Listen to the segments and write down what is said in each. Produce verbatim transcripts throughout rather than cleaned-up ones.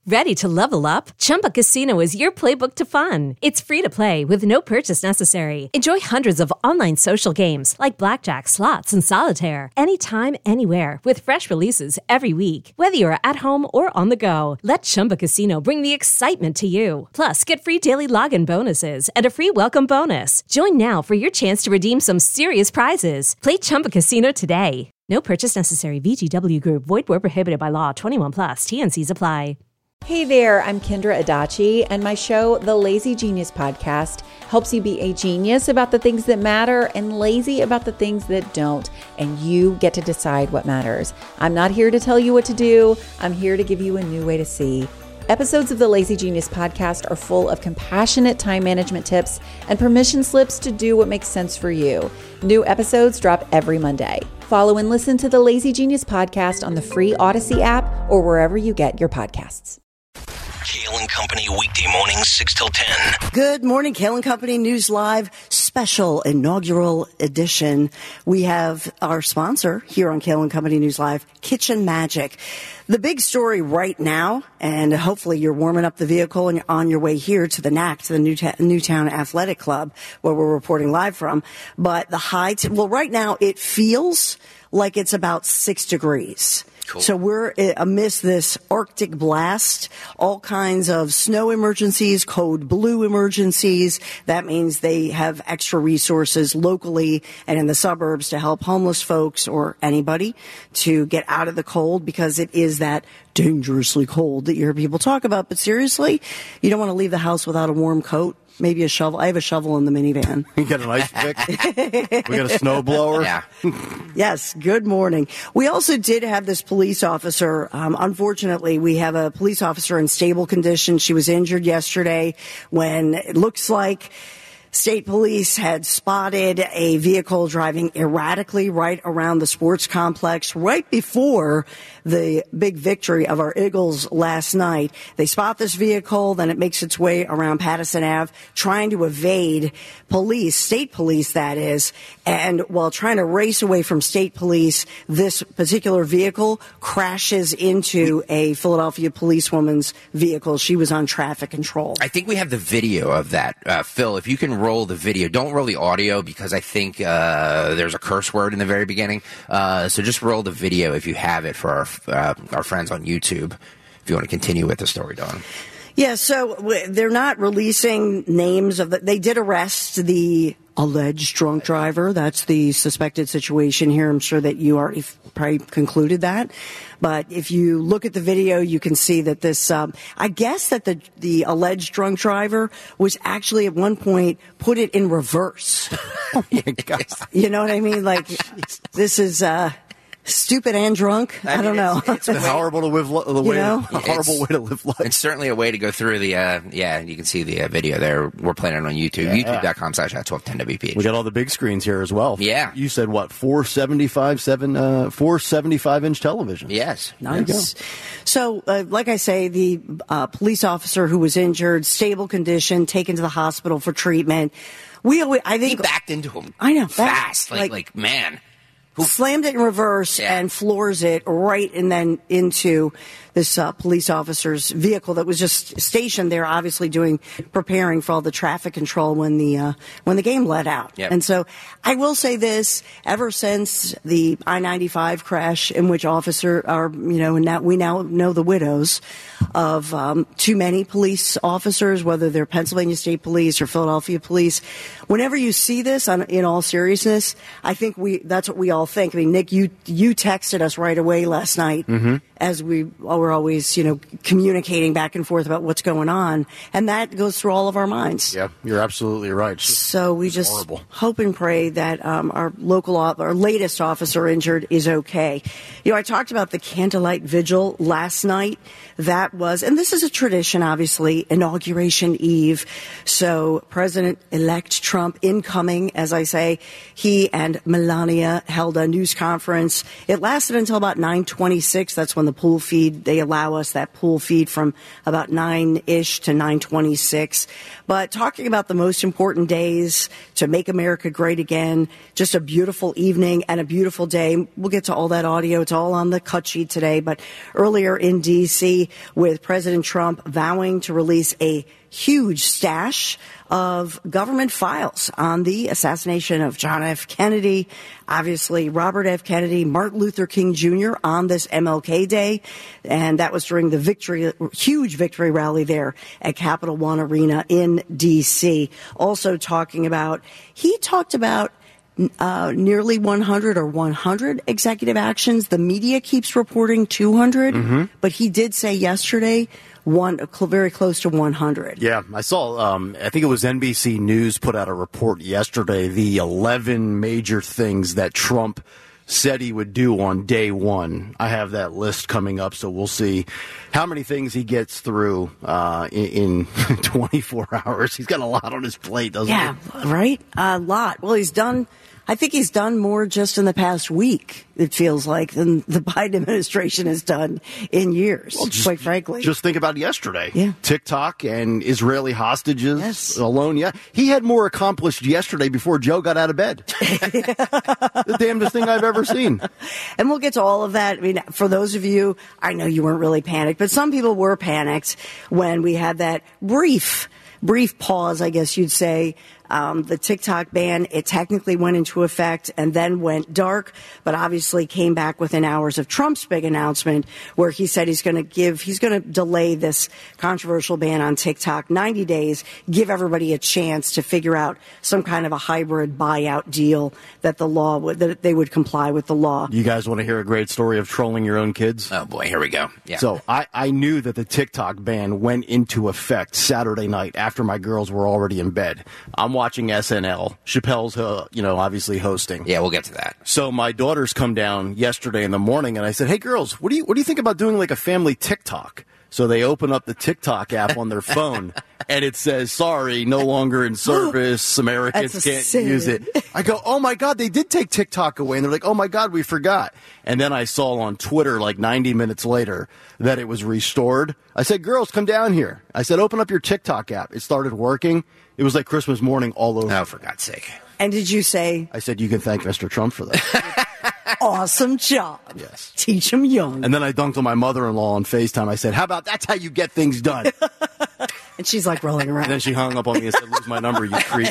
Ready to level up? Chumba Casino is your playbook to fun. It's free to play with no purchase necessary. Enjoy hundreds of online social games like blackjack, slots, and solitaire anytime, anywhere with fresh releases every week. Whether you're at home or on the go, let Chumba Casino bring the excitement to you. Plus, get free daily login bonuses and a free welcome bonus. Join now for your chance to redeem some serious prizes. Play Chumba Casino today. No purchase necessary. V G W Group. Void where prohibited by law. twenty-one plus. T N Cs apply. Hey there, I'm Kendra Adachi, and my show, The Lazy Genius Podcast, helps you be a genius about the things that matter and lazy about the things that don't, and you get to decide what matters. I'm not here to tell you what to do. I'm here to give you a new way to see. Episodes of the Lazy Genius Podcast are full of compassionate time management tips and permission slips to do what makes sense for you. New episodes drop every Monday. Follow and listen to the Lazy Genius Podcast on the free Odyssey app or wherever you get your podcasts. Kale and Company weekday mornings, six till ten. Good morning, Kale and Company News Live special inaugural edition. We have our sponsor here on Kale and Company News Live, Kitchen Magic. The big story right now, and hopefully you're warming up the vehicle and you're on your way here to the N A C, to the Newta- Newtown Athletic Club, where we're reporting live from. But the high, t- well, right now it feels like it's about six degrees. Cool. So we're amidst this Arctic blast, all kinds of snow emergencies, code blue emergencies. That means they have extra resources locally and in the suburbs to help homeless folks or anybody to get out of the cold, because it is that dangerously cold that you hear people talk about. But seriously, you don't want to leave the house without a warm coat. Maybe a shovel. I have a shovel in the minivan. You got an ice pick? We got a snow blower? Yeah. Yes, good morning. We also did have this police officer. Um, unfortunately, we have a police officer in stable condition. She was injured yesterday when it looks like State police had spotted a vehicle driving erratically right around the sports complex right before the big victory of our Eagles last night. They spot this vehicle, then it makes its way around Patterson Avenue, trying to evade police, state police that is, and while trying to race away from state police, this particular vehicle crashes into a Philadelphia policewoman's vehicle. She was on traffic control. I think we have the video of that. Uh, Phil, if you can roll the video, don't roll the audio because I think uh, there's a curse word in the very beginning. Uh, so just roll the video if you have it for our, uh, our friends on YouTube, if you want to continue with the story, Dawn. Yeah, so they're not releasing names of the, they did arrest the alleged drunk driver. That's the suspected situation here. I'm sure that you already probably concluded that. But if you look at the video, you can see that this, um, I guess that the, the alleged drunk driver was actually at one point put it in reverse. Oh my God. You know what I mean? Like, this is, uh, stupid and drunk. I, I don't know. It's, it's horrible to live. The way, you know? a horrible it's, way to live life. It's certainly a way to go through the. Uh, yeah, you can see the uh, video there. We're playing it on YouTube. Yeah. YouTube dot com slash at twelve ten W P H. We got all the big screens here as well. Yeah. You said what? Four seventy-five, seven, uh, four seventy-five inch television. Yes. Nice. So, uh, like I say, the uh, police officer who was injured, stable condition, taken to the hospital for treatment. We, always, I think, he backed into him. I know, fast. Like, like, like man. Who slammed it in reverse yeah. and floors it right and then into this uh, police officer's vehicle that was just stationed there, obviously doing preparing for all the traffic control when the uh, when the game let out. Yep. And so I will say this: ever since the I ninety-five crash, in which officer are you know, and now we now know the widows of um, too many police officers, whether they're Pennsylvania State Police or Philadelphia Police. Whenever you see this, on, in all seriousness, I think we that's what we all think. I mean, Nick, you you texted us right away last night mm-hmm. as we were always, you know, communicating back and forth about what's going on, and that goes through all of our minds. Yep, you're absolutely right. So we just horrible. hope and pray that um, our local, our latest officer injured is okay. You know, I talked about the candlelight vigil last night. That was, and this is a tradition, obviously, Inauguration Eve. So President-elect Trump incoming, as I say, he and Melania held a news conference. It lasted until about nine twenty-six. That's when the pool feed, they They allow us that pool feed from about nine-ish to nine twenty-six. But talking about the most important days to make America great again, just a beautiful evening and a beautiful day. We'll get to all that audio. It's all on the cut sheet today. But earlier in D C, with President Trump vowing to release a huge stash of government files on the assassination of John F. Kennedy, obviously Robert F. Kennedy, Martin Luther King Junior on this M L K Day. And that was during the victory, huge victory rally there at Capital One Arena in D C. Also talking about, he talked about Uh, nearly one hundred or one hundred executive actions. The media keeps reporting two hundred, mm-hmm. but he did say yesterday one very close to one hundred. Yeah, I saw, um, I think it was N B C News put out a report yesterday, the eleven major things that Trump said he would do on day one. I have that list coming up, so we'll see how many things he gets through uh, in, in twenty-four hours. He's got a lot on his plate, doesn't yeah, he? Yeah, right? A lot. Well, he's done, I think he's done more just in the past week, it feels like, than the Biden administration has done in years, well, just, quite frankly. Just think about yesterday. Yeah. TikTok and Israeli hostages yes. alone. Yeah, he had more accomplished yesterday before Joe got out of bed. The damnedest thing I've ever seen. And we'll get to all of that. I mean, for those of you, I know you weren't really panicked, but some people were panicked when we had that brief, brief pause, I guess you'd say. Um, the TikTok ban, it technically went into effect and then went dark, but obviously came back within hours of Trump's big announcement where he said he's going to give, he's going to delay this controversial ban on TikTok ninety days, give everybody a chance to figure out some kind of a hybrid buyout deal that the law would, that they would comply with the law. You guys want to hear a great story of trolling your own kids? Oh boy, here we go. Yeah. So I, I knew that the TikTok ban went into effect Saturday night after my girls were already in bed. I'm watching S N L. Chappelle's, uh, you know, obviously hosting. Yeah, we'll get to that. So my daughters come down yesterday in the morning, and I said, "Hey, girls, what do you what do you think about doing like a family TikTok?" So they open up the TikTok app on their phone, and it says, "Sorry, no longer in service. Americans can't sin. use it." I go, "Oh my God, they did take TikTok away," and they're like, "Oh my God, we forgot." And then I saw on Twitter like ninety minutes later that it was restored. I said, "Girls, come down here." I said, "Open up your TikTok app." It started working. It was like Christmas morning all over. Oh, for God's sake. And did you say? I said, "You can thank Mister Trump for that." Awesome job. Yes. Teach him young. And then I dunked on my mother-in-law on FaceTime. I said, "How about that's how you get things done?" And she's like rolling around. And then she hung up on me and said, "Lose my number, you creep."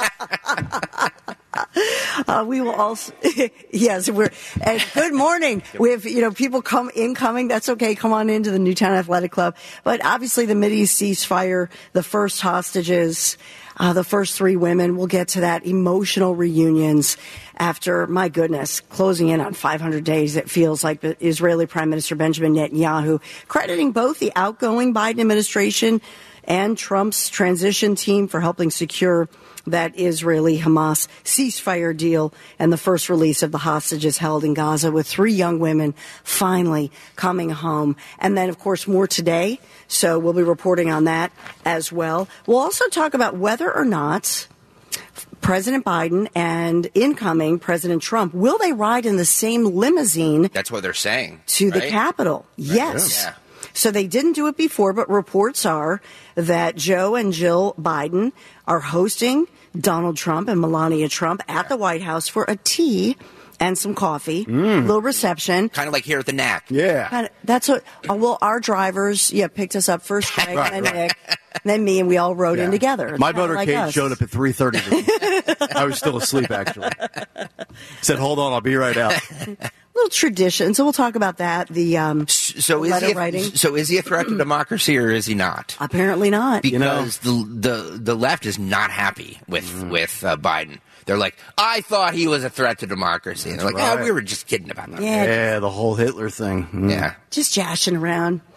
Uh, we will also, yes, we're, and good morning. We have, you know, people come incoming. That's okay. Come on into the Newtown Athletic Club. But obviously the Mideast ceasefire, the first hostages, uh, the first three women, we'll get to that. Emotional reunions after, my goodness, closing in on five hundred days. It feels like the Israeli Prime Minister Benjamin Netanyahu crediting both the outgoing Biden administration and Trump's transition team for helping secure that Israeli-Hamas ceasefire deal and the first release of the hostages held in Gaza, with three young women finally coming home. And then, of course, more today. So we'll be reporting on that as well. We'll also talk about whether or not President Biden and incoming President Trump, will they ride in the same limousine? That's what they're saying. To right? the Capitol. Yes. Yeah. So they didn't do it before, but reports are that Joe and Jill Biden are hosting Donald Trump and Melania Trump at the White House for a tea and some coffee, mm. little reception. Kind of like here at the N A C. Yeah. Kind of, that's what, uh, well, our drivers, yeah, picked us up first, Greg, right, and then right. Nick, and then me, and we all rode Yeah. in together. It's My kinda motorcade like showed up at three thirty. I was still asleep, actually. Said, "Hold on, I'll be right out." Little tradition. So we'll talk about that. The um, so is letter he a, writing. So is he a threat to democracy or is he not? Apparently not. Because you know, the, the the left is not happy with mm. with uh, Biden. They're like, "I thought he was a threat to democracy." And they're like, right. "Oh, we were just kidding about that." Yeah. Yeah, the whole Hitler thing. Mm. Yeah. Just joshing around.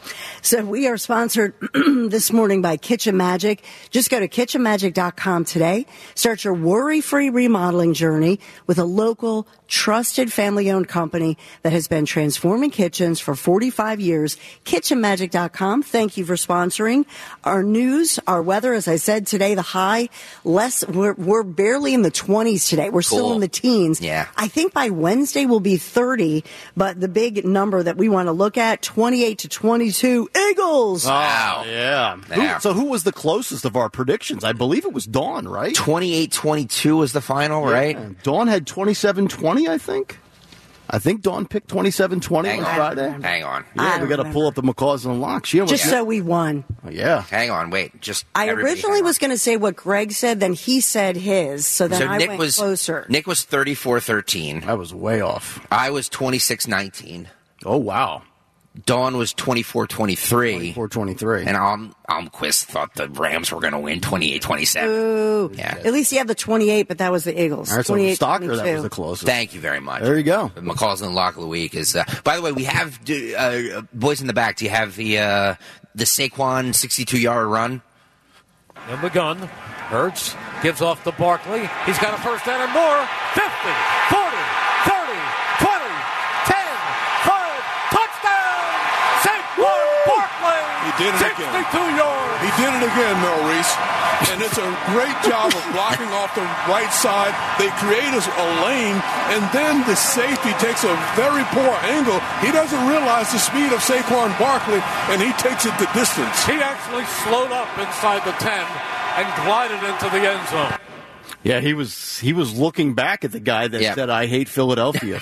So we are sponsored this morning by Kitchen Magic. Just go to kitchen magic dot com today. Start your worry-free remodeling journey with a local, trusted, family-owned company that has been transforming kitchens for forty-five years. kitchen magic dot com. Thank you for sponsoring our news, our weather. As I said today, the high, less, we're, we're barely in the twenties today. We're Cool. still in the teens. Yeah. I think by Wednesday we'll be thirty, but the big number that we want to look at, twenty-eight to twenty-two, Eagles. Wow. Oh, yeah. Yeah. Who, so who was the closest of our predictions? I believe it was Dawn, right? twenty-eight twenty-two was the final, right? Yeah. Dawn had twenty-seven twenty, I think. I think Dawn picked twenty-seven twenty on Hang on. Friday. Hang on. I Yeah, don't we got to remember. pull up the McCaws and Locks. She almost Just so we won. yeah. Hang on. Wait. Just I everybody originally hang on. was going to say what Greg said, then he said his, so then So I Nick went was closer. Nick was thirty-four thirteen. I was way off. I was twenty-six nineteen. Oh wow. Dawn was twenty-four twenty-three. four twenty-three. And Alm, Almquist thought the Rams were going to win twenty-eight twenty-seven. Ooh. Yeah. At least you have the twenty-eight, but that was the Eagles. All right, so twenty-eight Stalker, that was twenty-two. the closest. Thank you very much. There you go. McCall's and Lock of the Week is. Uh, by the way, we have do, uh, boys in the back. Do you have the uh, the Saquon sixty-two yard run? In the gun, Hurts gives off to Barkley. He's got a first down and more. fifty, forty, thirty, twenty, ten, five, touchdown! Saquon Barkley! He did it again. sixty-two yards! He did it again, Maurice. And it's a great job of blocking off the right side. They create a a lane, and then the safety takes a very poor angle. He doesn't realize the speed of Saquon Barkley, and he takes it the distance. He actually slowed up inside the ten and glided into the end zone. Yeah, he was he was looking back at the guy that Yeah. said, "I hate Philadelphia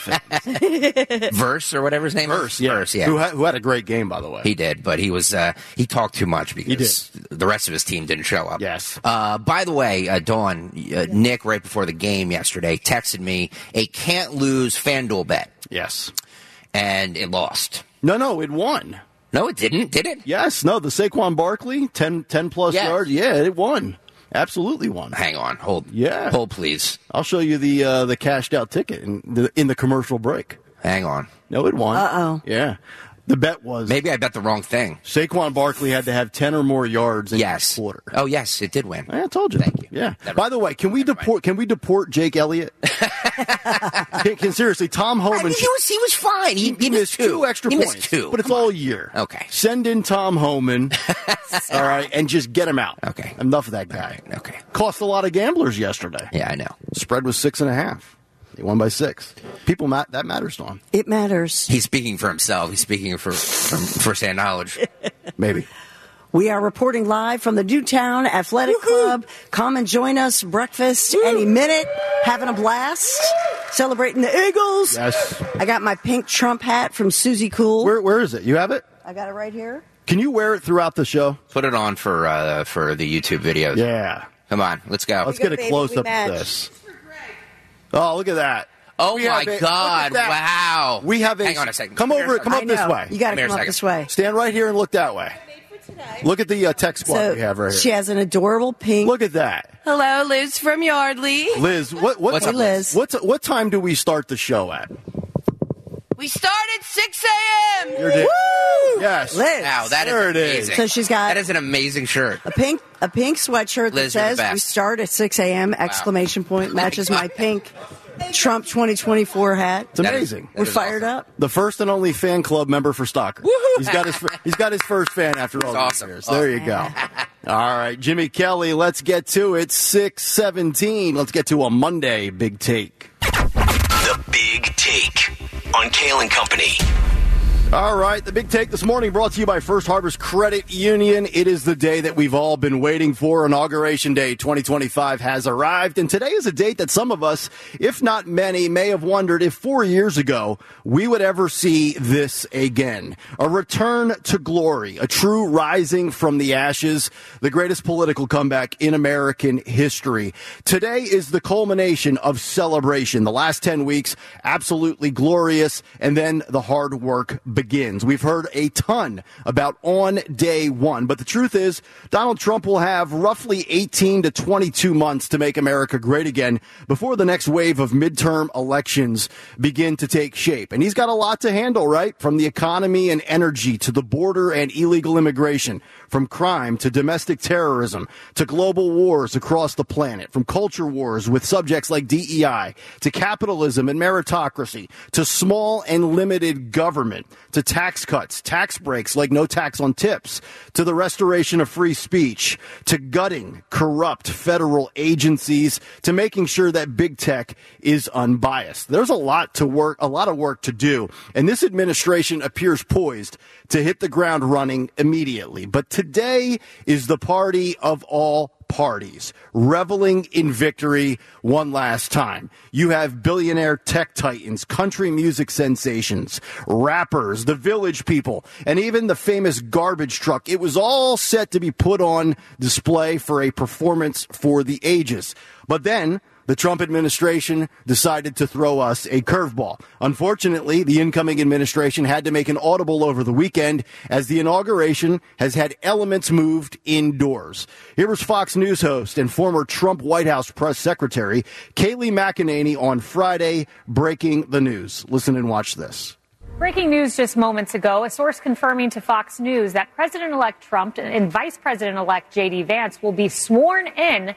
fans." Verse or whatever his name Verse, is. yeah. Verse, yeah. Who, had, who had a great game, by the way. He did, but he was uh, he talked too much because the rest of his team didn't show up. Yes. Uh, by the way, uh, Dawn, uh, Nick, right before the game yesterday, texted me a can't lose FanDuel bet, Yes. and it lost. No, no, it won. No, it didn't. Did it? Yes, no, the Saquon Barkley, ten, ten plus Yes. yards. Yeah, it won. Absolutely won. Hang on, hold. Yeah. hold, please. I'll show you the uh, the cashed out ticket in the in the commercial break. Hang on. No, it won. Uh-oh. Yeah. The bet was Maybe I bet the wrong thing. Saquon Barkley had to have ten or more yards in Yes. each quarter. Oh, yes, it did win. I told you. Thank you. Yeah. Never- By the way, can we never mind. deport? Can we deport Jake Elliott? can, can seriously, Tom I Homan. mean, he was he was fine. He, he, He missed two extra he points, Missed two, but it's Come all on. year. Okay. Send in Tom Homan, all right, and just get him out. Okay. Enough of that guy. All right, okay. Cost a lot of gamblers yesterday. Yeah, I know. Spread was six and a half. They won by six. People, ma- that matters to them. It matters. He's speaking for himself. He's speaking for from firsthand knowledge. Maybe. We are reporting live from the Newtown Athletic Club. Come and join us. Breakfast any minute. Having a blast. Celebrating the Eagles. Yes. I got my pink Trump hat from Susie Cool. Where Where is it? You have it? I got it right here. Can you wear it throughout the show? Put it on for uh, for the YouTube videos. Yeah. Come on, let's go. Let's go, get a baby, close we up match. of this. Oh, look at that. oh We my have a- look God! at that. Wow. We have a. Hang on a second. Come here over. a Come second. up this I know. way. You got to Come here come a up this second. way. Stand right here and look that way. Look at the uh, tech squad So we have right here. she has an adorable pink. Look at that. Hello, Liz from Yardley. Liz, what what What's up, Liz? What's what time do we start the show at? We start at six a.m. Your day. Yes. Liz. Wow, that is There it is. amazing. So she's got- that is an amazing shirt. A pink, a pink sweatshirt Liz, that you're the says we best. start at six a.m. Exclamation point matches my pink Trump twenty twenty-four hat. It's amazing. We're fired up. The first and only fan club member for Stalker. He's got his he's got his first fan after all That's these awesome. years. There you go. All right, Jimmy Kelly, let's get to it. six seventeen. Let's get to a Monday big take. The Big Take on Kale and Company. All right, the big take this morning brought to you by First Harvest Credit Union. It is the day that we've all been waiting for. Inauguration Day twenty twenty-five has arrived, and today is a date that some of us, if not many, may have wondered if four years ago we would ever see this again. A return to glory, a true rising from the ashes, the greatest political comeback in American history. Today is the culmination of celebration. The last ten weeks, absolutely glorious, and then the hard work begins. We've heard a ton about on day one, but the truth is Donald Trump will have roughly eighteen to twenty-two months to make America great again before the next wave of midterm elections begin to take shape. And he's got a lot to handle, right? From the economy and energy to the border and illegal immigration, from crime to domestic terrorism to global wars across the planet, from culture wars with subjects like D E I to capitalism and meritocracy to small and limited government to tax cuts, tax breaks like no tax on tips, to the restoration of free speech, to gutting corrupt federal agencies, to making sure that big tech is unbiased. There's a lot to work, a lot of work to do, and this administration appears poised to hit the ground running immediately. But today is the party of all parties, reveling in victory one last time. You have billionaire tech titans, country music sensations, rappers, the Village People, and even the famous garbage truck. It was all set to be put on display for a performance for the ages. But then the Trump administration decided to throw us a curveball. Unfortunately, the incoming administration had to make an audible over the weekend as the inauguration has had elements moved indoors. Here was Fox News host and former Trump White House press secretary Kayleigh McEnany on Friday, breaking the news. Listen and watch this. Breaking news just moments ago, a source confirming to Fox News that President-elect Trump and Vice President-elect J D Vance will be sworn in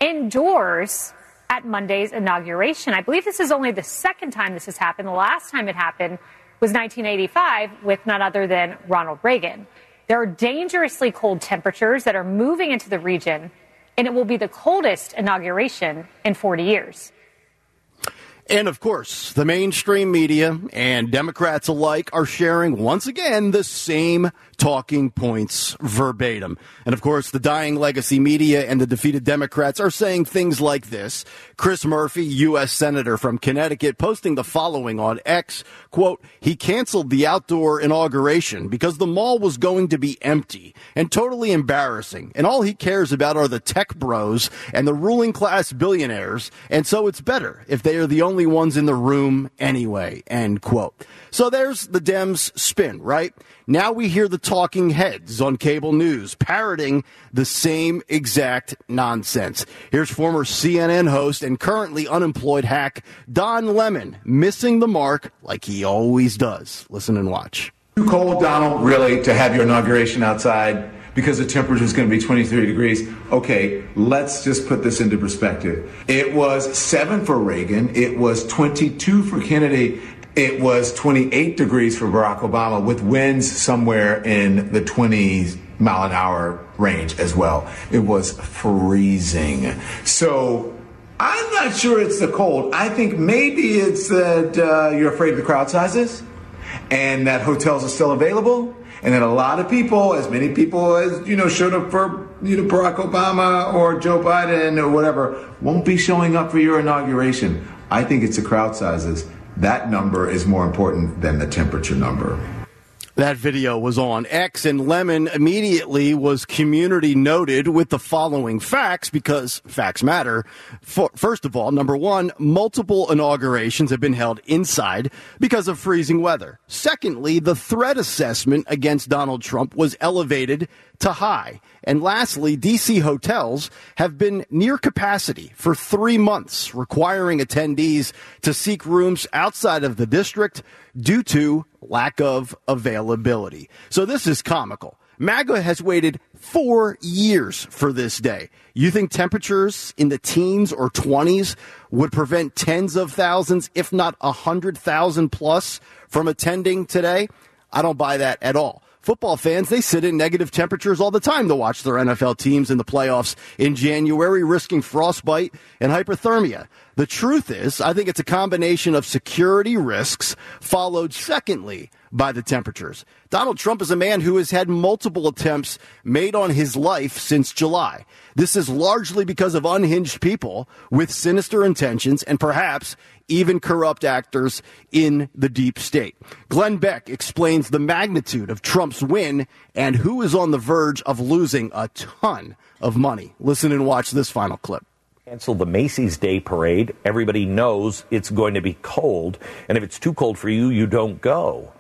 indoors at Monday's inauguration. I believe this is only the second time this has happened. The last time it happened was nineteen eighty-five with none other than Ronald Reagan. There are dangerously cold temperatures that are moving into the region, and it will be the coldest inauguration in forty years. And, of course, the mainstream media and Democrats alike are sharing, once again, the same talking points verbatim. And, of course, the dying legacy media and the defeated Democrats are saying things like this. Chris Murphy, U S Senator from Connecticut, posting the following on X, quote, he canceled the outdoor inauguration because the mall was going to be empty and totally embarrassing. And all he cares about are the tech bros and the ruling class billionaires. And so it's better if they are the only ones in the room anyway, end quote. So there's the Dems spin, right? Now we hear the talking heads on cable news parroting the same exact nonsense. Here's former C N N host and currently unemployed hack Don Lemon missing the mark like he always does. Listen and watch. Too cold, Donald, really, to have your inauguration outside because the temperature is going to be twenty-three degrees. Okay, let's just put this into perspective. It was seven for Reagan. It was twenty-two for Kennedy. It was twenty-eight degrees for Barack Obama with winds somewhere in the twenty mile an hour range as well. It was freezing. So I'm not sure it's the cold. I think maybe it's that uh, you're afraid of the crowd sizes and that hotels are still available. And then a lot of people, as many people as, you know, showed up for, you know, Barack Obama or Joe Biden or whatever, won't be showing up for your inauguration. I think it's the crowd sizes. That number is more important than the temperature number. That video was on X, and Lemon immediately was community noted with the following facts, because facts matter. For, first of all, number one, multiple inaugurations have been held inside because of freezing weather. Secondly, the threat assessment against Donald Trump was elevated to high. And lastly, D C hotels have been near capacity for three months, requiring attendees to seek rooms outside of the district due to lack of availability. So this is comical. MAGA has waited four years for this day. You think temperatures in the teens or twenties would prevent tens of thousands, if not a hundred thousand plus, from attending today? I don't buy that at all. Football fans, they sit in negative temperatures all the time to watch their N F L teams in the playoffs in January, risking frostbite and hypothermia. The truth is, I think it's a combination of security risks, followed secondly by the temperatures. Donald Trump is a man who has had multiple attempts made on his life since July. This is largely because of unhinged people with sinister intentions and perhaps even corrupt actors in the deep state. Glenn Beck explains the magnitude of Trump's win and who is on the verge of losing a ton of money. Listen and watch this final clip. Cancel the Macy's Day Parade. Everybody knows it's going to be cold, and if it's too cold for you, you don't go.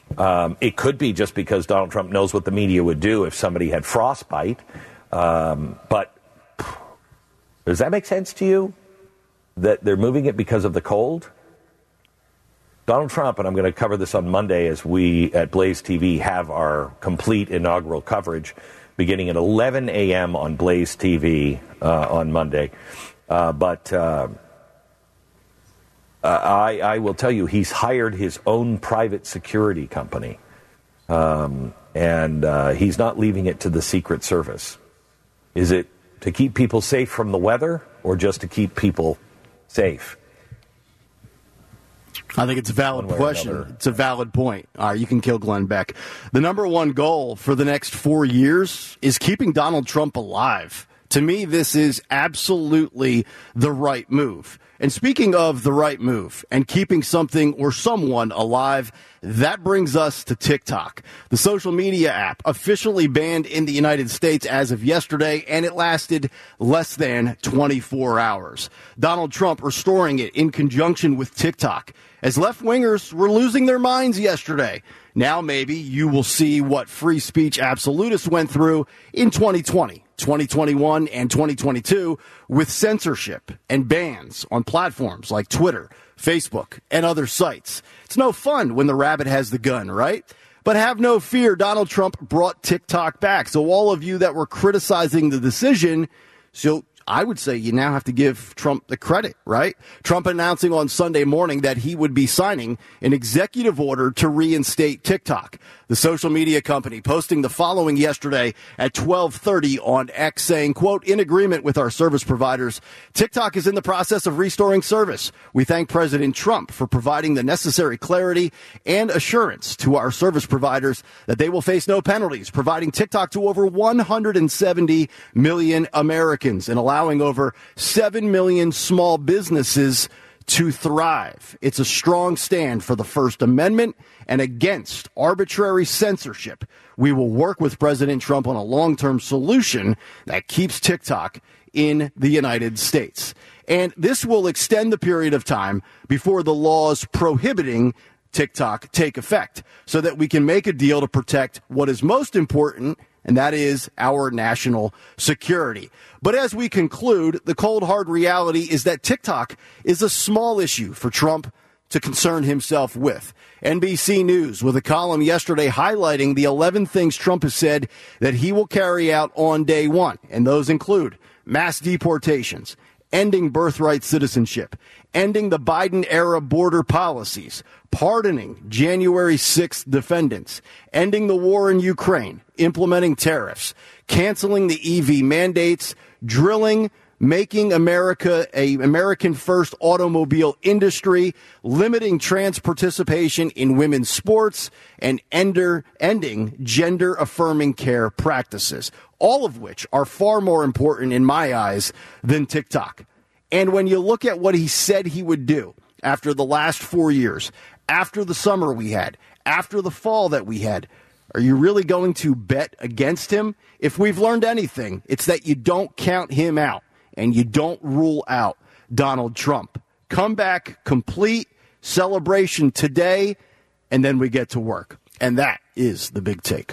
Um, it could be just because Donald Trump knows what the media would do if somebody had frostbite. Um, but does that make sense to you? That they're moving it because of the cold? Donald Trump, and I'm going to cover this on Monday as we at Blaze T V have our complete inaugural coverage beginning at eleven a.m. on Blaze T V uh, on Monday. Uh, but uh, I, I will tell you, he's hired his own private security company. Um, and uh, he's not leaving it to the Secret Service. Is it to keep people safe from the weather or just to keep people safe? I think it's a valid question. It's a valid point. All right, you can kill Glenn Beck. The number one goal for the next four years is keeping Donald Trump alive. To me, this is absolutely the right move. And speaking of the right move and keeping something or someone alive, that brings us to TikTok, the social media app officially banned in the United States as of yesterday, and it lasted less than twenty-four hours. Donald Trump restoring it in conjunction with TikTok, as left-wingers were losing their minds yesterday. Now maybe you will see what free speech absolutists went through in twenty twenty. twenty twenty-one and twenty twenty-two with censorship and bans on platforms like Twitter, Facebook, and other sites. It's no fun when the rabbit has the gun, right? But have no fear, Donald Trump brought TikTok back. So all of you that were criticizing the decision, so I would say you now have to give Trump the credit, right? Trump announcing on Sunday morning that he would be signing an executive order to reinstate TikTok. The social media company posting the following yesterday at twelve thirty on X saying, quote, in agreement with our service providers, TikTok is in the process of restoring service. We thank President Trump for providing the necessary clarity and assurance to our service providers that they will face no penalties, providing TikTok to over one hundred seventy million Americans and allowing over seven million small businesses to thrive. It's a strong stand for the First Amendment and against arbitrary censorship. We will work with President Trump on a long-term solution that keeps TikTok in the United States. And this will extend the period of time before the laws prohibiting TikTok take effect so that we can make a deal to protect what is most important, and that is our national security. But as we conclude, the cold, hard reality is that TikTok is a small issue for Trump to concern himself with. N B C News with a column yesterday highlighting the eleven things Trump has said that he will carry out on day one. And those include mass deportations, ending birthright citizenship, ending the Biden-era border policies, pardoning January sixth defendants, ending the war in Ukraine, implementing tariffs, canceling the E V mandates, drilling, making America a American-first automobile industry, limiting trans participation in women's sports, and ender, ending gender-affirming care practices, all of which are far more important in my eyes than TikTok. And when you look at what he said he would do after the last four years, after the summer we had, after the fall that we had, are you really going to bet against him? If we've learned anything, it's that you don't count him out and you don't rule out Donald Trump. Come back, complete celebration today, and then we get to work. And that is the big take.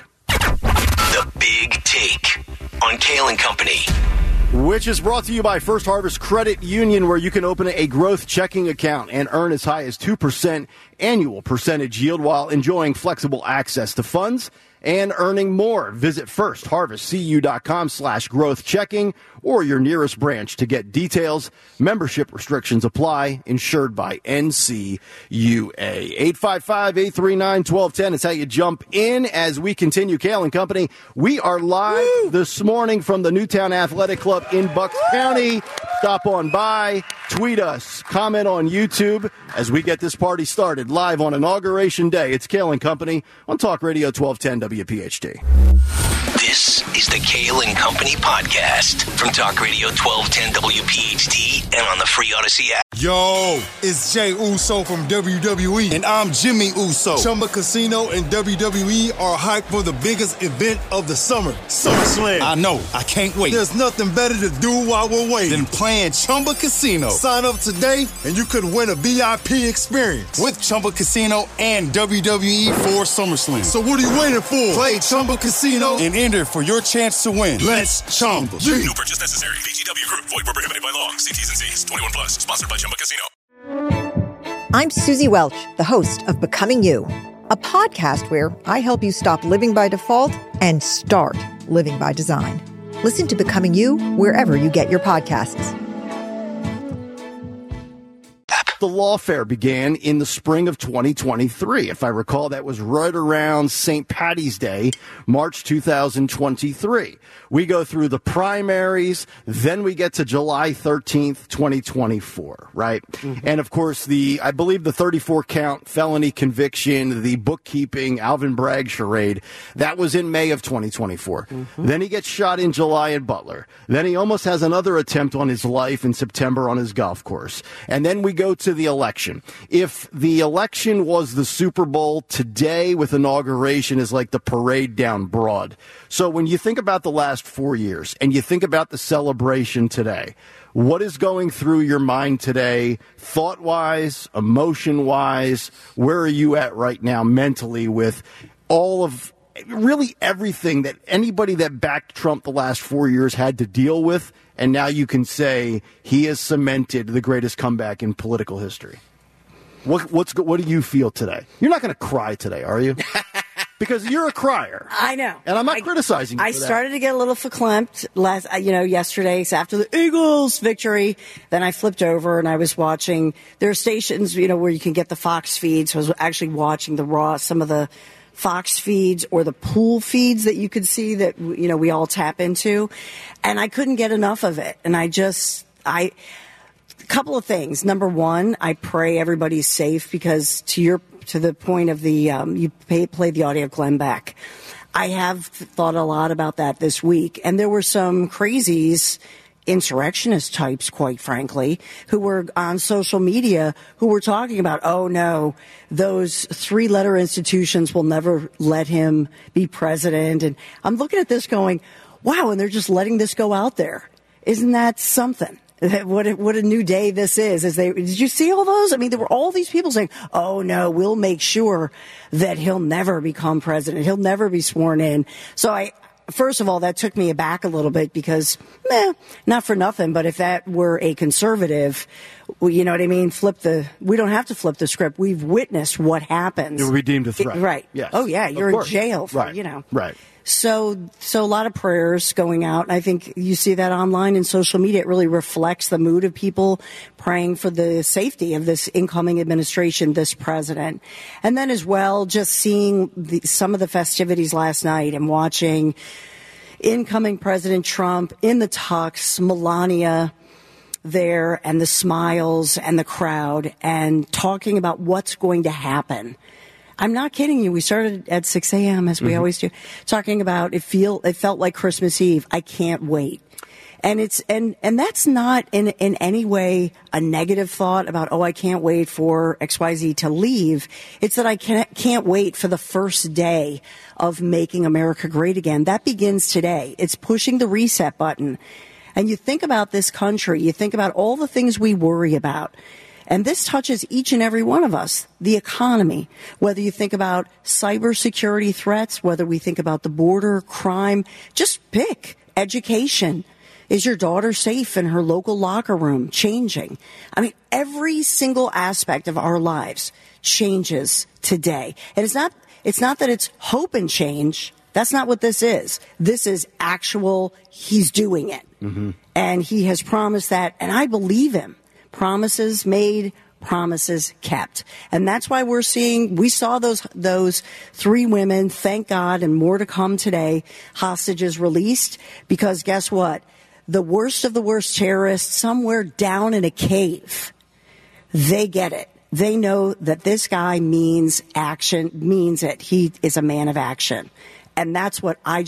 The Big Take on Kale and Company. Which is brought to you by First Harvest Credit Union, where you can open a growth checking account and earn as high as two percent annual percentage yield while enjoying flexible access to funds and earning more. Visit firstharvestcu.com slash growth checking or your nearest branch to get details. Membership restrictions apply. Insured by N C U A. eight five five, eight three nine, one two one zero is how you jump in as we continue. Kale and Company, we are live Woo! This morning from the Newtown Athletic Club in Bucks Woo! County. Stop on by, tweet us, comment on YouTube as we get this party started live on Inauguration Day. It's Kale and Company on Talk Radio twelve ten W P H T. This is the Kale and Company podcast from Talk Radio twelve ten W P H T and on the free Odyssey app. Yo, it's Jay Uso from W W E. And I'm Jimmy Uso. Chumba Casino and W W E are hyped for the biggest event of the summer, SummerSlam. I know. I can't wait. There's nothing better to do while we're waiting than playing Chumba Casino. Sign up today and you could win a V I P experience with Chumba Casino and W W E for SummerSlam. So what are you waiting for? Play Chumba Casino and enter for your chance to win. Let's Chumba. No purchase necessary. V G W Group. Void where prohibited by law. See T's and C's. twenty-one plus. Sponsored by Chumba Casino. I'm Susie Welch, the host of Becoming You, a podcast where I help you stop living by default and start living by design. Listen to Becoming You wherever you get your podcasts. The lawfare began in the spring of twenty twenty-three. If I recall, that was right around Saint Patty's Day, March two thousand twenty-three. We go through the primaries, then we get to July thirteenth, twenty twenty-four, right? Mm-hmm. And of course, the I believe the thirty-four count felony conviction, the bookkeeping, Alvin Bragg charade, that was in May of twenty twenty-four. Mm-hmm. Then he gets shot in July in Butler. Then he almost has another attempt on his life in September on his golf course. And then we go to the election. If the election was the Super Bowl, today with inauguration is like the parade down Broad. So when you think about the last four years and you think about the celebration today, what is going through your mind today, thought-wise, emotion-wise? Where are you at right now mentally with all of really everything that anybody that backed Trump the last four years had to deal with? And now you can say he has cemented the greatest comeback in political history. What, what's what do you feel today? You're not going to cry today, are you? Because you're a crier. I know. And I'm not I, criticizing you I for that. started to get a little verklempt last, you know, yesterday after the Eagles victory. Then I flipped over and I was watching. There are stations, you know, where you can get the Fox feeds. So I was actually watching the Raw, some of the Fox feeds or the pool feeds that you could see that, you know, we all tap into. And I couldn't get enough of it. And I just, I, a couple of things. Number one, I pray everybody's safe because to your, to the point of the, um, you pay, played the audio of Glenn Beck. I have thought a lot about that this week. And there were some crazies, insurrectionist types, quite frankly, who were on social media who were talking about, oh no, those three letter institutions will never let him be president. And I'm looking at this going, wow, and they're just letting this go out there. Isn't that something? What a, what a new day this is. Is they, did you see all those? I mean, there were all these people saying, oh no, we'll make sure that he'll never become president. He'll never be sworn in. So I, First of all, that took me aback a little bit because, meh, not for nothing, but if that were a conservative, well, you know what I mean? Flip the, we don't have to flip the script. We've witnessed what happens. It would be deemed a threat. It, right. Yes. Oh, yeah. You're in jail for, right. you know. Right. So, so a lot of prayers going out. I think you see that online in social media. It really reflects the mood of people praying for the safety of this incoming administration, this president. And then as well, just seeing the, some of the festivities last night and watching incoming President Trump in the tux, Melania there, and the smiles and the crowd, and talking about what's going to happen. I'm not kidding you. We started at six a.m. as we mm-hmm. always do, talking about it feel it felt like Christmas Eve. I can't wait. And it's and and that's not in in any way a negative thought about, oh, I can't wait for X Y Z to leave. It's that I can't can't wait for the first day of making America great again. That begins today. It's pushing the reset button. And you think about this country, you think about all the things we worry about. And this touches each and every one of us. The economy, whether you think about cybersecurity threats, whether we think about the border, crime, just pick. Education. Is your daughter safe in her local locker room? Changing. I mean, every single aspect of our lives changes today. And it's not, it's not that it's hope and change. That's not what this is. This is actual, he's doing it. Mm-hmm. And he has promised that, and I believe him. Promises made, promises kept. And that's why we're seeing, we saw those, those three women, thank God, and more to come today, hostages released, because guess what? The worst of the worst terrorists, somewhere down in a cave, they get it. They know that this guy means action, means it. He is a man of action. And that's what I just,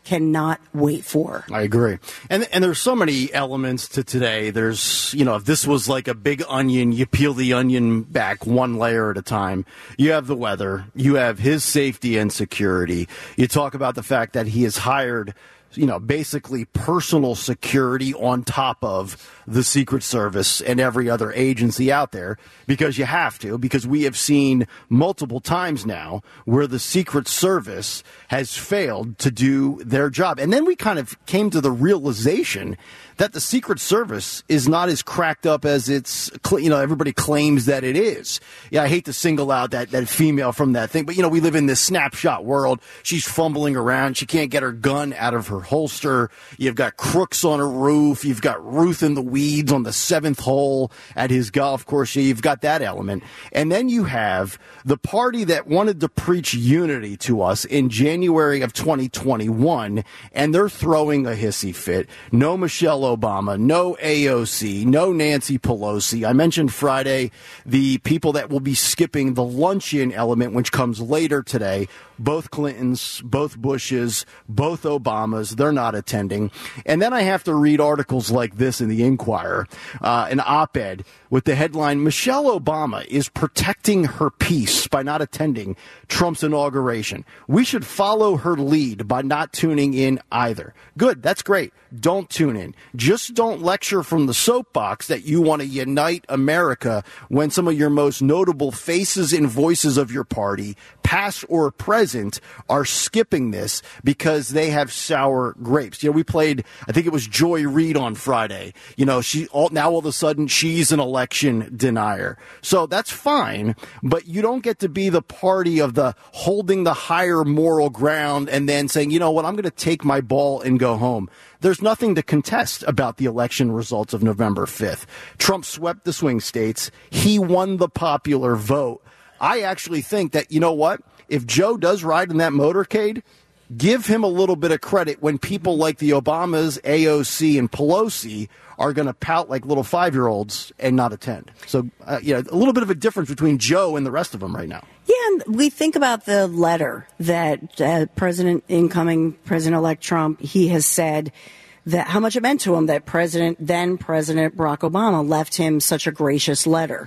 cannot wait for. I agree. And and there's so many elements to today. There's, you know, if this was like a big onion, you peel the onion back one layer at a time. You have the weather. You have his safety and security. You talk about the fact that he has hired, you know, basically personal security on top of the Secret Service and every other agency out there, because you have to, because we have seen multiple times now where the Secret Service has failed to do their job. And then we kind of came to the realization that the Secret Service is not as cracked up as it's, you know, everybody claims that it is. Yeah, I hate to single out that, that female from that thing, but, you know, we live in this snapshot world. She's fumbling around. She can't get her gun out of her holster. You've got crooks on her roof. You've got Ruth in the weeds on the seventh hole at his golf course. You've got that element. And then you have the party that wanted to preach unity to us in January of twenty twenty-one, and they're throwing a hissy fit. No Michelle Obama, no A O C, no Nancy Pelosi. I mentioned Friday the people that will be skipping the luncheon element, which comes later today. Both Clintons, both Bushes, both Obamas, they're not attending. And then I have to read articles like this in the Inquirer, uh, an op-ed with the headline, Michelle Obama is protecting her peace by not attending Trump's inauguration. We should follow her lead by not tuning in either. Good, that's great. Don't tune in. Just don't lecture from the soapbox that you want to unite America when some of your most notable faces and voices of your party, past or present, are skipping this because they have sour grapes. You know, we played, I think it was Joy Reid on Friday. You know, she all, now all of a sudden she's an election denier. So that's fine, but you don't get to be the party of the holding the higher moral ground and then saying, you know what, I'm going to take my ball and go home. There's nothing to contest about the election results of November fifth. Trump swept the swing states. He won the popular vote. I actually think that, you know what, if Joe does ride in that motorcade, give him a little bit of credit when people like the Obamas, A O C, and Pelosi are going to pout like little five-year-olds and not attend. So, uh, you know, a little bit of a difference between Joe and the rest of them right now. Yeah, and we think about the letter that uh, President, incoming President-elect Trump, he has said that how much it meant to him that President, then President Barack Obama left him such a gracious letter.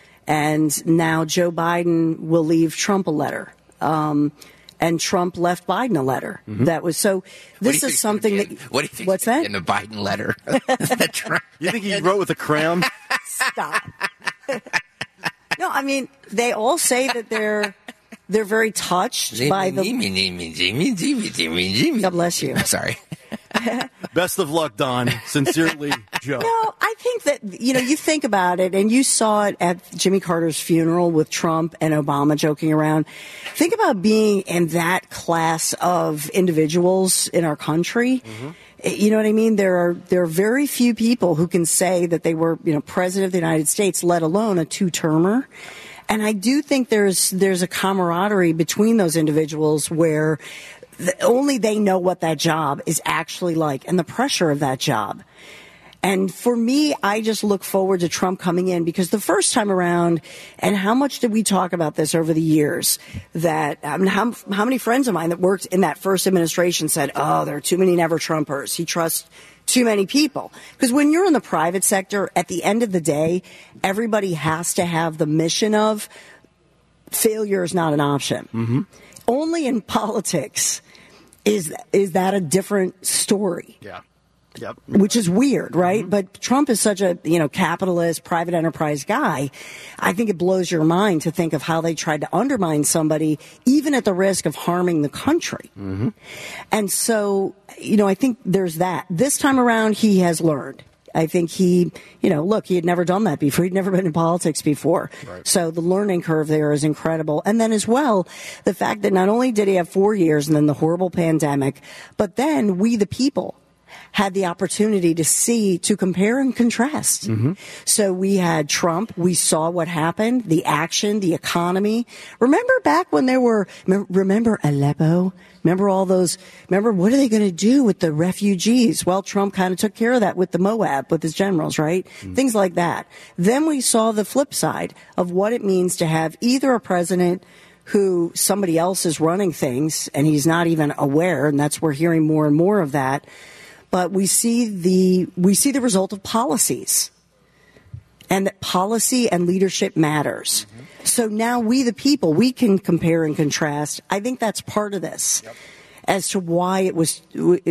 And now Joe Biden will leave Trump a letter. Um, and Trump left Biden a letter. Mm-hmm. That was so. This is something that. What do you think? What's that? In the Biden letter. You think he wrote with a crayon? Stop. No, I mean they all say that they're they're very touched by the. God bless you. Sorry. Best of luck, Don. Sincerely, Joe. No, I think that, you know, you think about it, and you saw it at Jimmy Carter's funeral with Trump and Obama joking around. Think about being in that class of individuals in our country. Mm-hmm. You know what I mean? There are there are very few people who can say that they were, you know, president of the United States, let alone a two-termer. And I do think there's there's a camaraderie between those individuals where the, only they know what that job is actually like and the pressure of that job. And for me, I just look forward to Trump coming in because the first time around, and how much did we talk about this over the years, that I mean, how, how many friends of mine that worked in that first administration said, oh, there are too many never-Trumpers. He trusts too many people. Because when you're in the private sector, at the end of the day, everybody has to have the mission of failure is not an option. Mm-hmm. Only in politics is is that a different story. Yeah. Yep. Which is weird, right? Mm-hmm. But Trump is such a, you know, capitalist, private enterprise guy. I think it blows your mind to think of how they tried to undermine somebody, even at the risk of harming the country. Mm-hmm. And so, you know, I think there's that. This time around, he has learned. I think he, you know, look, he had never done that before. He'd never been in politics before. Right. So the learning curve there is incredible. And then as well, the fact that not only did he have four years and then the horrible pandemic, but then we, the people, had the opportunity to see, to compare and contrast. Mm-hmm. So we had Trump. We saw what happened, the action, the economy. Remember back when there were, remember Aleppo? Remember all those, remember what are they going to do with the refugees? Well, Trump kind of took care of that with the Moab, with his generals, right? Mm. Things like that. Then we saw the flip side of what it means to have either a president who somebody else is running things and he's not even aware, and that's we're hearing more and more of that. But we see the we see the result of policies, and that policy and leadership matters. Mm-hmm. So now we, the people, we can compare and contrast. I think that's part of this. Yep. As to why it was,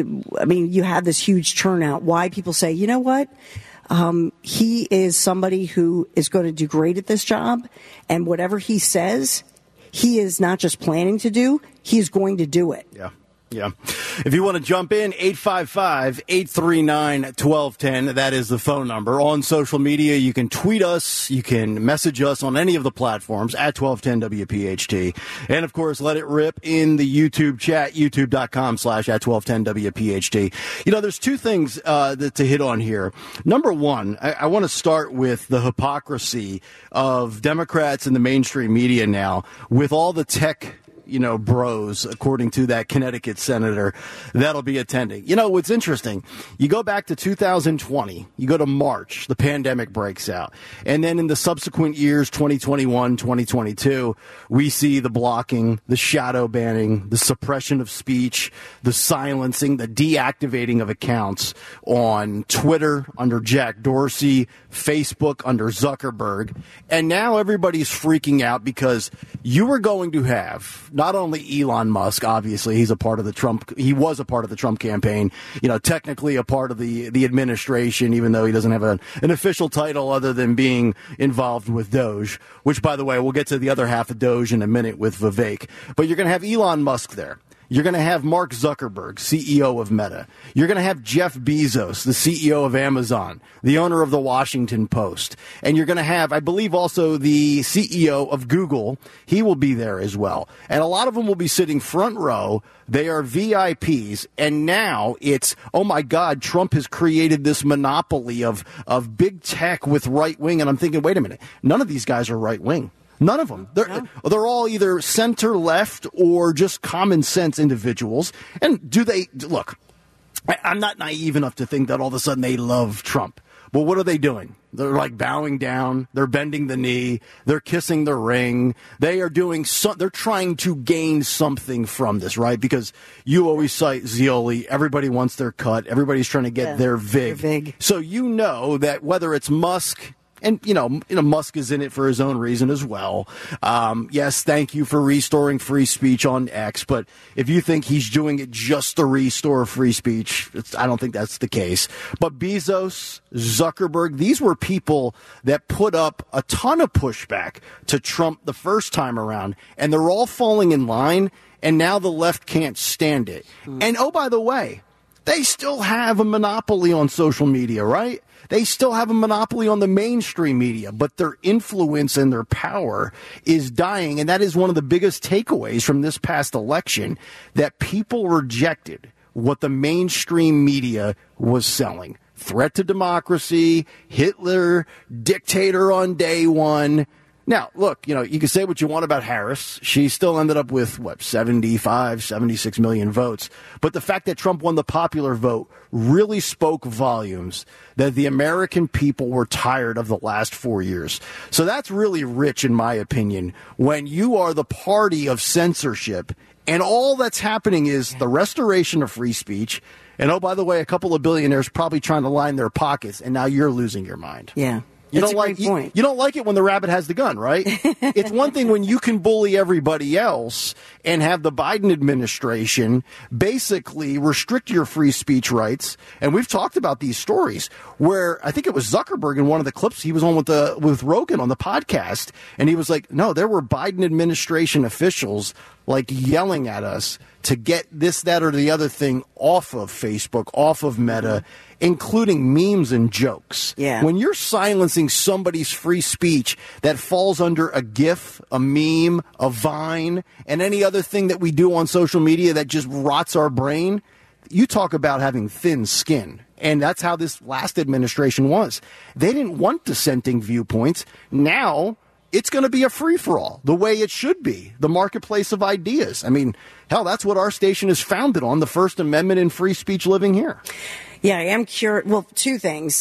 I mean, you have this huge turnout. Why people say, you know what? Um, he is somebody who is going to do great at this job, and whatever he says, he is not just planning to do, he is going to do it. Yeah. Yeah. If you want to jump in, eight five five, eight three nine, one two one zero. That is the phone number. On social media, you can tweet us. You can message us on any of the platforms at twelve ten W P H T. And, of course, let it rip in the YouTube chat, youtube.com slash at twelve ten W P H T. You know, there's two things uh, that to hit on here. Number one, I, I want to start with the hypocrisy of Democrats in the mainstream media now with all the tech you know, bros, according to that Connecticut senator that'll be attending. You know, what's interesting, you go back to two thousand twenty, you go to March, the pandemic breaks out. And then in the subsequent years, twenty twenty-one, twenty twenty-two, we see the blocking, the shadow banning, the suppression of speech, the silencing, the deactivating of accounts on Twitter under Jack Dorsey, Facebook under Zuckerberg. And now everybody's freaking out because you were going to have not only Elon Musk, obviously he's a part of the Trump, he was a part of the Trump campaign, you know, technically a part of the, the administration, even though he doesn't have a, an official title other than being involved with Doge, which, by the way, we'll get to the other half of Doge in a minute with Vivek. But you're going to have Elon Musk there. You're going to have Mark Zuckerberg, C E O of Meta. You're going to have Jeff Bezos, the C E O of Amazon, the owner of the Washington Post. And you're going to have, I believe, also the C E O of Google. He will be there as well. And a lot of them will be sitting front row. They are V I Ps. And now it's, oh, my God, Trump has created this monopoly of, of big tech with right wing. And I'm thinking, wait a minute, none of these guys are right wing. None of them. They're, no. they're all either center left or just common sense individuals. And do they look? I, I'm not naive enough to think that all of a sudden they love Trump. But what are they doing? They're like bowing down. They're bending the knee. They're kissing the ring. They are doing so, they're trying to gain something from this, right? Because you always cite Zeoli. Everybody wants their cut. Everybody's trying to get yeah, their vig. their vig. So you know that whether it's Musk, and, you know, you know, Musk is in it for his own reason as well. Um, yes, thank you for restoring free speech on X. But if you think he's doing it just to restore free speech, it's, I don't think that's the case. But Bezos, Zuckerberg, these were people that put up a ton of pushback to Trump the first time around. And they're all falling in line. And now the left can't stand it. Mm. And, oh, by the way, they still have a monopoly on social media, right? They still have a monopoly on the mainstream media, but their influence and their power is dying. And that is one of the biggest takeaways from this past election, that people rejected what the mainstream media was selling. Threat to democracy, Hitler, dictator on day one. Now, look, you know, you can say what you want about Harris. She still ended up with, what, seventy-five, seventy-six million votes. But the fact that Trump won the popular vote really spoke volumes that the American people were tired of the last four years. So that's really rich, in my opinion, when you are the party of censorship and all that's happening is the restoration of free speech. And, oh, by the way, a couple of billionaires probably trying to line their pockets, and now you're losing your mind. Yeah. You That's don't like you, you don't like it when the rabbit has the gun, right? It's one thing when you can bully everybody else and have the Biden administration basically restrict your free speech rights. And we've talked about these stories where I think it was Zuckerberg in one of the clips he was on with the with Rogan on the podcast, and he was like, "No, there were Biden administration officials like yelling at us to get this, that, or the other thing off of Facebook, off of Meta." Including memes and jokes. Yeah. When you're silencing somebody's free speech that falls under a GIF, a meme, a Vine, and any other thing that we do on social media that just rots our brain, you talk about having thin skin. And that's how this last administration was. They didn't want dissenting viewpoints. Now it's going to be a free-for-all, the way it should be, the marketplace of ideas. I mean, hell, that's what our station is founded on, the First Amendment and free speech living here. Yeah, I am curious. Well, two things.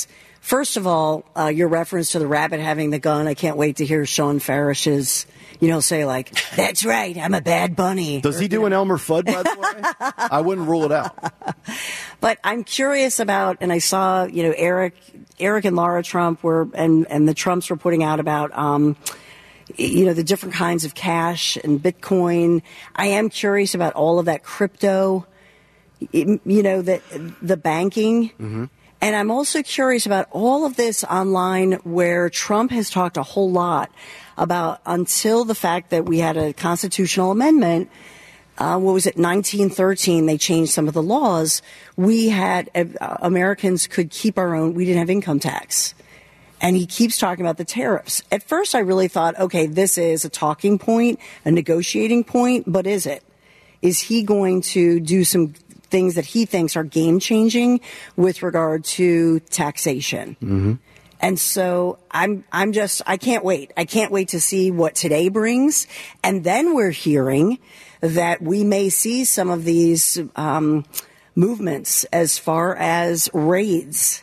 First of all, uh, your reference to the rabbit having the gun, I can't wait to hear Sean Farish's, you know, say like, that's right, I'm a bad bunny. Does he do an Elmer Fudd, by the way? I wouldn't rule it out. But I'm curious about, and I saw, you know, Eric, Eric and Laura Trump were, and, and the Trumps were putting out about, um, you know, the different kinds of cash and Bitcoin. I am curious about all of that crypto, you know, the, the banking. Mm-hmm. And I'm also curious about all of this online where Trump has talked a whole lot about until the fact that we had a constitutional amendment, uh, what was it, nineteen thirteen, they changed some of the laws. We had, uh, Americans could keep our own, we didn't have income tax. And he keeps talking about the tariffs. At first I really thought, okay, this is a talking point, a negotiating point, but is it? Is he going to do some things that he thinks are game-changing with regard to taxation? Mm-hmm. And so I'm, I'm just, I can't wait. I can't wait to see what today brings. And then we're hearing that we may see some of these um, movements as far as raids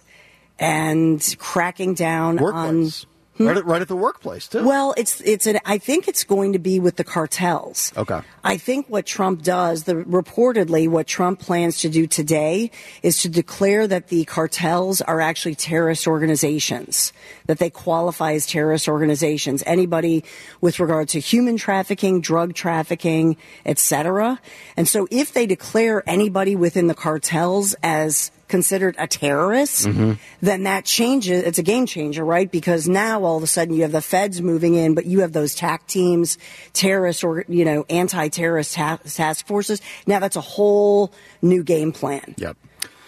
and cracking down Workplace. on... Hmm? Right, at, right at the workplace, too. Well, it's it's an, I think it's going to be with the cartels. Okay. I think what Trump does, the reportedly what Trump plans to do today is to declare that the cartels are actually terrorist organizations, that they qualify as terrorist organizations. Anybody with regard to human trafficking, drug trafficking, et cetera. And so if they declare anybody within the cartels as considered a terrorist, mm-hmm. then that changes. It's a game changer, right? Because now all of a sudden you have the feds moving in, but you have those T A C teams, terrorist or, you know, anti-terrorist ta- task forces. Now that's a whole new game plan. Yep.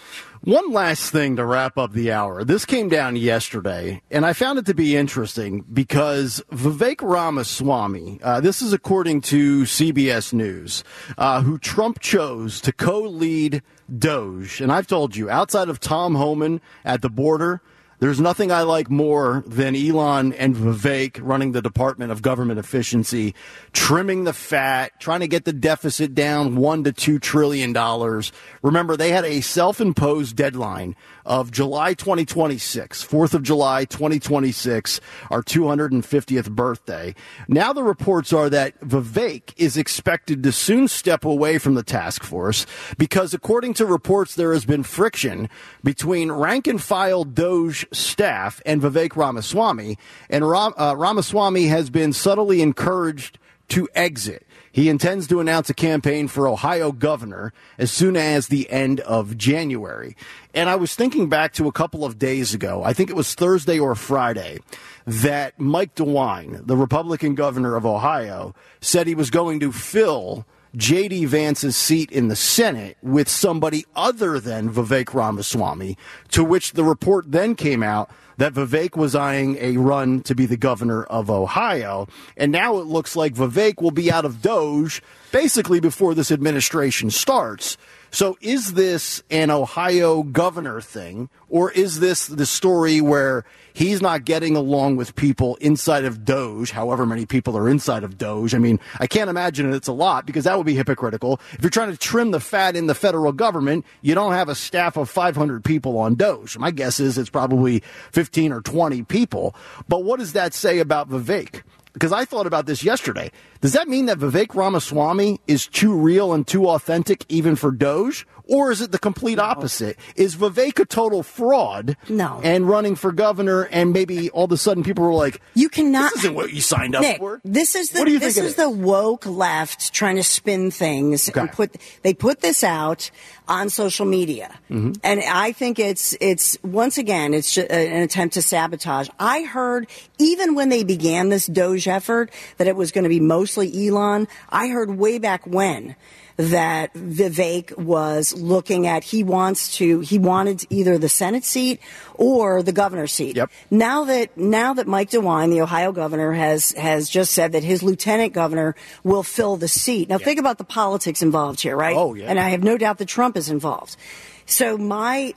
One last thing to wrap up the hour. This came down yesterday, and I found it to be interesting because Vivek Ramaswamy, uh, this is according to C B S News, uh, who Trump chose to co-lead Doge. And I've told you, outside of Tom Homan at the border, there's nothing I like more than Elon and Vivek running the Department of Government Efficiency, trimming the fat, trying to get the deficit down one to two trillion dollars. Remember, they had a self-imposed deadline of July twenty twenty-six, fourth of July twenty twenty-six, our two hundred fiftieth birthday. Now the reports are that Vivek is expected to soon step away from the task force because, according to reports, there has been friction between rank-and-file Doge staff and Vivek Ramaswamy, and Ram, uh, Ramaswamy has been subtly encouraged to exit. He intends to announce a campaign for Ohio governor as soon as the end of January. And I was thinking back to a couple of days ago, I think it was Thursday or Friday, that Mike DeWine, the Republican governor of Ohio, said he was going to fill J D. Vance's seat in the Senate with somebody other than Vivek Ramaswamy, to which the report then came out that Vivek was eyeing a run to be the governor of Ohio. And now it looks like Vivek will be out of Doge basically before this administration starts. So is this an Ohio governor thing, or is this the story where he's not getting along with people inside of Doge, however many people are inside of Doge? I mean, I can't imagine it's a lot, because that would be hypocritical. If you're trying to trim the fat in the federal government, you don't have a staff of five hundred people on Doge. My guess is it's probably fifteen or twenty people. But what does that say about Vivek? Because I thought about this yesterday. Does that mean that Vivek Ramaswamy is too real and too authentic even for Doge? Or is it the complete opposite? Is Vivek a total fraud? No. And running for governor, and maybe all of a sudden people were like, you cannot. This isn't what you signed up Nick, for. This is the what do you this think is the woke left trying to spin things. Okay. And put they put this out on social media, mm-hmm. and I think it's it's once again it's just an attempt to sabotage. I heard even when they began this Doge effort that it was going to be mostly Elon. I heard way back when that Vivek was looking at, he wants to, he wanted either the Senate seat or the governor's seat. Yep. Now that, now that Mike DeWine, the Ohio governor, has, has just said that his lieutenant governor will fill the seat. Now yep. think about the politics involved here, right? Oh, yeah. And I have no doubt that Trump is involved. So my,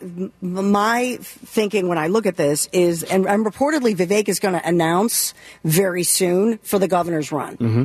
my thinking when I look at this is, and, and reportedly Vivek is going to announce very soon for the governor's run. Mm-hmm.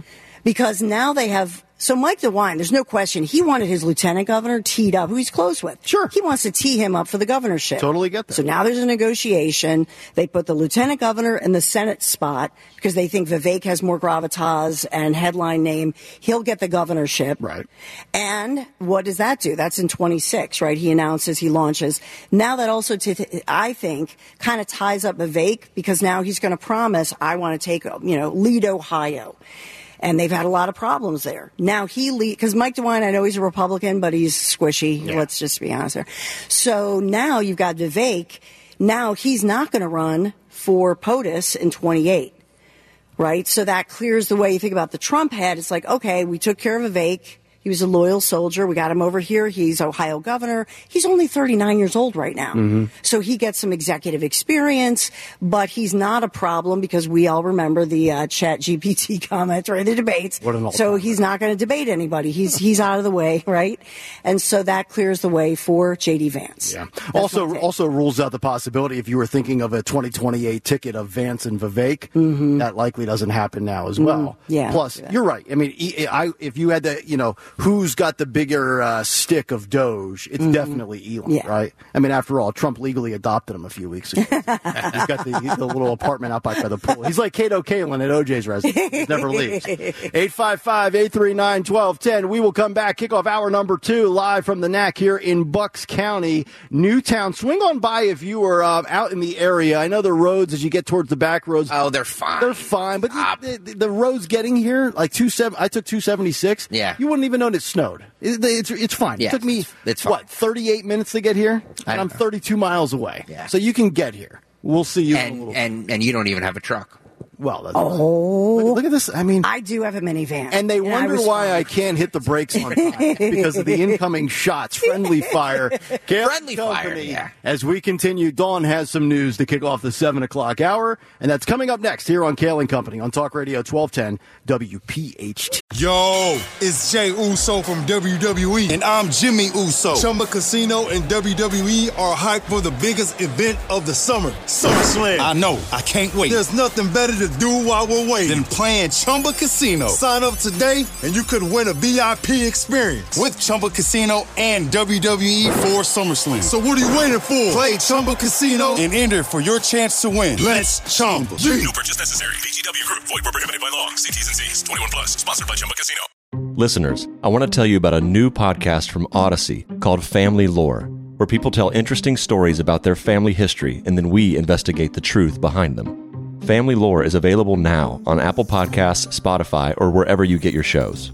because now they have. So Mike DeWine, there's no question, he wanted his lieutenant governor teed up, who he's close with. Sure. He wants to tee him up for the governorship. Totally get that. So now there's a negotiation. They put the lieutenant governor in the Senate spot because they think Vivek has more gravitas and headline name. He'll get the governorship. Right. And what does that do? That's in twenty-six, right? He announces, he launches. Now that also, t- I think, kind of ties up Vivek because now he's going to promise, I want to take, you know, lead Ohio. And they've had a lot of problems there. Now he lead, because Mike DeWine, I know he's a Republican, but he's squishy. Yeah. Let's just be honest there. So now you've got Vivek. Now he's not going to run for POTUS in twenty-eight, right? So that clears the way you think about the Trump head. It's like, okay, we took care of Vivek. He was a loyal soldier. We got him over here. He's Ohio governor. He's only thirty-nine years old right now. Mm-hmm. So he gets some executive experience, but he's not a problem because we all remember the uh, Chat G P T comments or the debates. So he's not going to debate anybody. He's he's out of the way, right? And so that clears the way for J D Vance. Yeah. That's also also rules out the possibility if you were thinking of a twenty twenty-eight ticket of Vance and Vivek, mm-hmm. that likely doesn't happen now as well. Mm-hmm. Yeah. Plus, you're right. I mean, I, if you had to, you know, who's got the bigger uh, stick of Doge? It's mm-hmm. definitely Elon, yeah. right? I mean, after all, Trump legally adopted him a few weeks ago. He's got the, the little apartment out by the pool. He's like Kato Kalin at O J's residence. He never leaves. eight five five, eight three nine, one two one zero. We will come back, kick off hour number two, live from the N A C here in Bucks County, Newtown. Swing on by if you are uh, out in the area. I know the roads, as you get towards the back roads. Oh, they're fine. They're fine. But the, the, the roads getting here, like two seven, I took two seventy-six. Yeah. You wouldn't even know it snowed. It, it's, it's fine. Yeah, it took me, it's, it's fine. what, thirty-eight minutes to get here? And I'm thirty-two miles away. Yeah. So you can get here. We'll see you and, in a little and, and you don't even have a truck. Well, that's oh, look, look at this. I mean, I do have a minivan, and they and wonder I why fine. I can't hit the brakes on time because of the incoming shots. Friendly fire, friendly fire. Yeah. As we continue, Dawn has some news to kick off the seven o'clock hour, and that's coming up next here on Kale and Company on Talk Radio twelve ten W P H T. Yo, it's Jay Uso from W W E, and I'm Jimmy Uso. Chumba Casino and W W E are hyped for the biggest event of the summer, SummerSlam. I know, I can't wait. There's nothing better to do while we're waiting than playing Chumba Casino. Sign up today, and you could win a V I P experience with Chumba Casino and W W E for SummerSlam. So what are you waiting for? Play Chumba Casino and enter for your chance to win. Let's Chumba. No purchase necessary. V G W Group. Void where prohibited by law. See T's and C's. twenty-one plus. Sponsored by Chumba Casino. Listeners, I want to tell you about a new podcast from Odyssey called Family Lore, where people tell interesting stories about their family history and then we investigate the truth behind them. Family Lore is available now on Apple Podcasts, Spotify, or wherever you get your shows.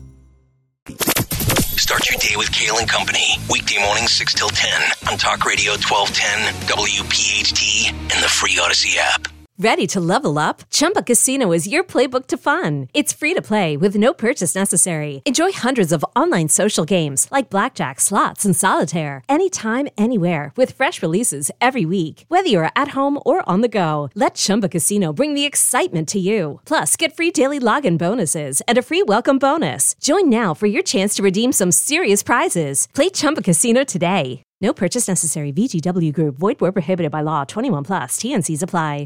Start your day with Kale and Company. Weekday mornings six till ten on Talk Radio twelve ten W P H T and the free Odyssey app. Ready to level up? Chumba Casino is your playbook to fun. It's free to play with no purchase necessary. Enjoy hundreds of online social games like blackjack, slots, and solitaire anytime, anywhere with fresh releases every week. Whether you're at home or on the go, let Chumba Casino bring the excitement to you. Plus, get free daily login bonuses and a free welcome bonus. Join now for your chance to redeem some serious prizes. Play Chumba Casino today. No purchase necessary. V G W Group. Void where prohibited by law. twenty-one plus. T N Cs apply.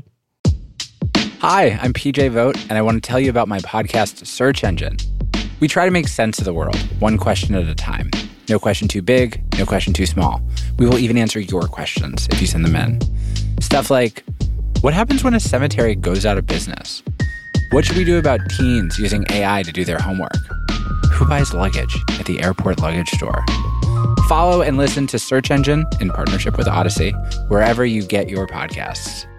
Hi, I'm P J Vogt, and I want to tell you about my podcast, Search Engine. We try to make sense of the world, one question at a time. No question too big, no question too small. We will even answer your questions if you send them in. Stuff like, what happens when a cemetery goes out of business? What should we do about teens using A I to do their homework? Who buys luggage at the airport luggage store? Follow and listen to Search Engine in partnership with Odyssey, wherever you get your podcasts.